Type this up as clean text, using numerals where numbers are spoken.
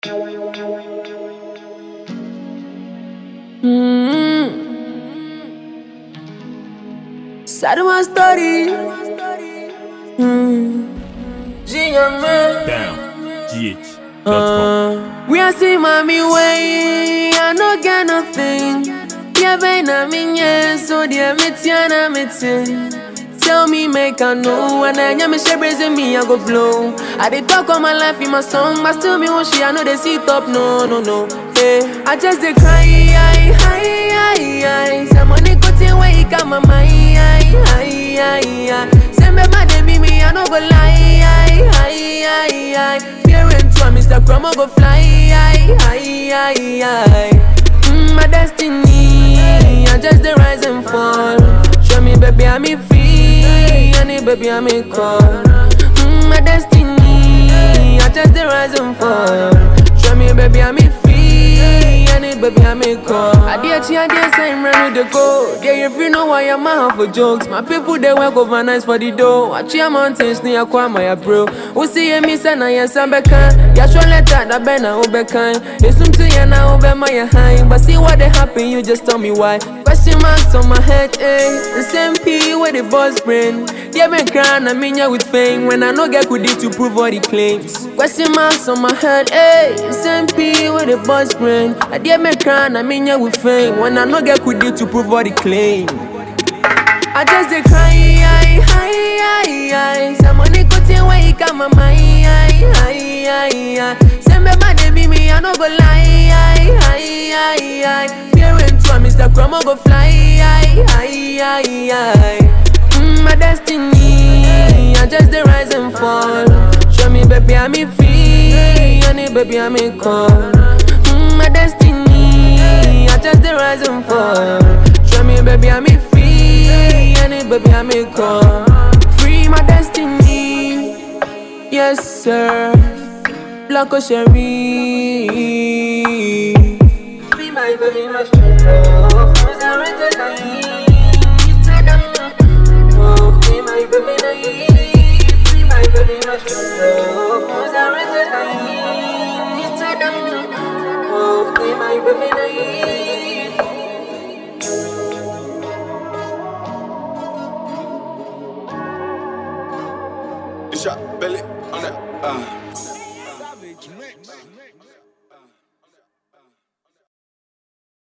Sad my story. Down. GH.com. We are see mommy way, I no get nothing. Yeah, baby, na me yeah, so dear metiana metin. Tell me, make I know, and then me share raising me, I go blow. I did talk on my life in my song, but still me when she I know they sit up, no. Hey, I just dey cry, Somebody cut it away, got my mind, Send me my name, me, I no go lie, Fearing to Mr. Chroma go fly, My destiny, I just the rise and fall. Show me, baby, I'm in free, honey, baby, I'm in call. My destiny, I just the rise and fall. Show me, baby, I'm in free, honey, baby, I'm in call. I dare sign run with the go. Yeah, if you know why I'm out for jokes, my people they work overnight for the dough. I cheer mountains near Kwama, bro. Who see me, son, I am Sambeka. Ya show letter that Bena Obekan. It's something you now over my high. But see what they happen, you just tell me why. Question marks on my head, The same P with the boss brain. Yeah, me crying, I mean, with fame. When I no get good to prove all the claims. Question marks on my head, The same P with the boss brain. I dare me crying, I mean, with fame. When I no get good to prove all the claims. I just dey cry, Somebody cut it away, got my mind, Send me my name, me, I no go lie, Fearing to Mr. Chroma go fly, My destiny, I just the rise and fall. Show me, baby, I'm in free, honey, baby, I'm in call. My destiny, I just the rise and fall. Show me, baby, I'm in free, honey, baby, I'm in call. Free my destiny, yes sir. Blanco Sherry. Be my baby, my strength. Who's a rented night? Oh, be my baby, be my baby, my strength. Who's a rented night? Oh, be my baby, Shot belly on that.